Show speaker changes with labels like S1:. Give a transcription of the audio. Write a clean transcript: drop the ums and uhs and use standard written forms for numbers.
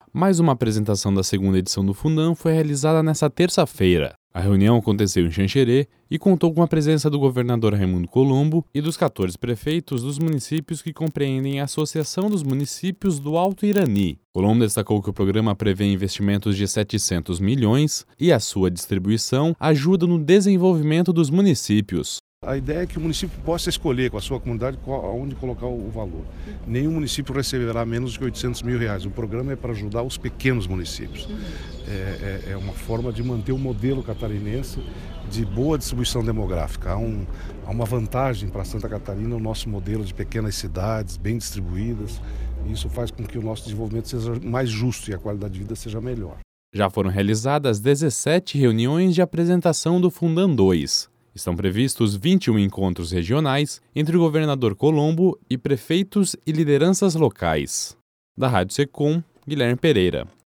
S1: Mais uma apresentação da segunda edição do Fundão foi realizada nesta terça-feira. A reunião aconteceu em Xanxerê e contou com a presença do governador Raimundo Colombo e dos 14 prefeitos dos municípios que compreendem a Associação dos Municípios do Alto Irani. Colombo destacou que o programa prevê investimentos de 700 milhões e a sua distribuição ajuda no desenvolvimento dos municípios.
S2: A ideia é que o município possa escolher com a sua comunidade onde colocar o valor. Nenhum município receberá menos de 800 mil reais. O programa é para ajudar os pequenos municípios. É uma forma de manter o modelo catarinense de boa distribuição demográfica. Há uma vantagem para Santa Catarina o nosso modelo de pequenas cidades bem distribuídas. E isso faz com que o nosso desenvolvimento seja mais justo e a qualidade de vida seja melhor.
S1: Já foram realizadas 17 reuniões de apresentação do Fundão 2. Estão previstos 21 encontros regionais entre o governador Colombo e prefeitos e lideranças locais. Da Rádio Secom, Guilherme Pereira.